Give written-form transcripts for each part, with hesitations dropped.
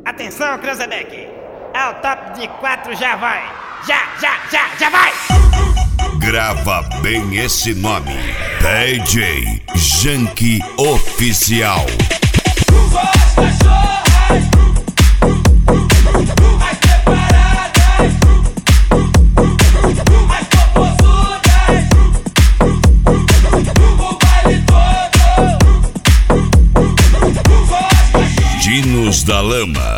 Atenção, Cranzebeck. Ao top de 4 já vai. Já vai. Grava bem esse nome. DJ Janky Oficial. Dinos da Lama.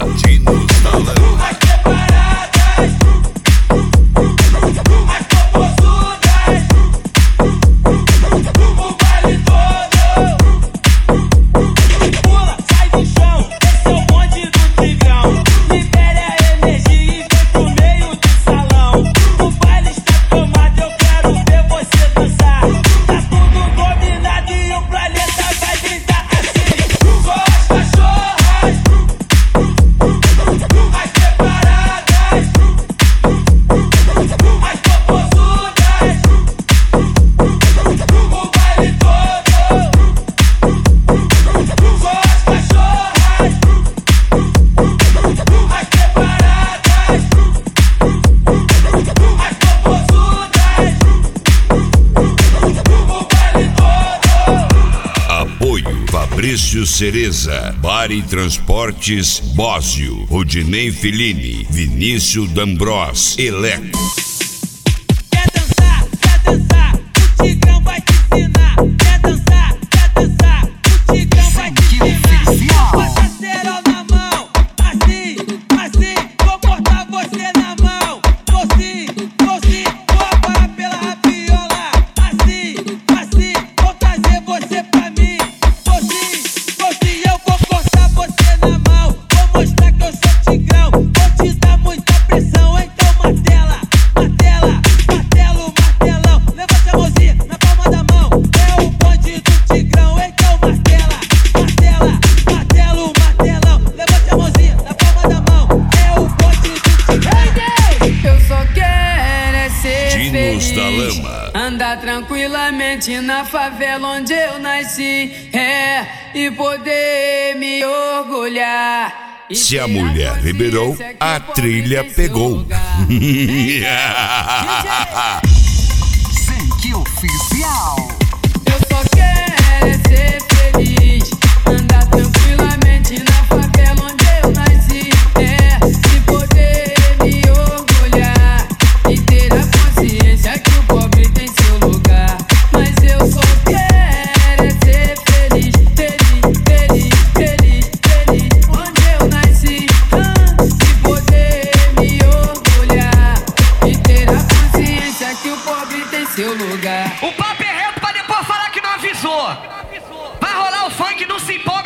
Fabrício Cereza, Bar e Transportes Bósio, Rodinei Fellini, Vinícius D'Ambros, Eleco. Quer dançar, o Tigrão vai te ensinar. Quer dançar, o Tigrão vai te ensinar. Bota cerol na mão, assim, vou cortar você na mão. Vou agora pela rapiola. Assim, vou trazer você pra mim. Eu vou cortar você na mão. Vou mostrar que eu sou Tigrão. Vou te dar muita pressão, então martela. Martelão. Levanta a mãozinha na palma da mão. É o bonde do Tigrão, então martela. Martelão. Levanta a mãozinha na palma da mão. É o bonde do Tigrão. Eu só quero é ser Dinos feliz, da Lama. andar tranquilamente na favela onde eu nasci, e poder me orgulhar. Se a mulher liberou, a trilha pegou. Janky Oficial. Eu só quero é ser feliz, andar tranquilamente na favela onde eu nasci, e poder me orgulhar e ter a consciência que o pobre tem seu lugar. Mas eu só quero é ser feliz, onde eu nasci, e poder me orgulhar e ter a consciência que o pobre tem seu lugar. O papo é reto pra depois falar que não avisou. Vai rolar o funk, não se importa.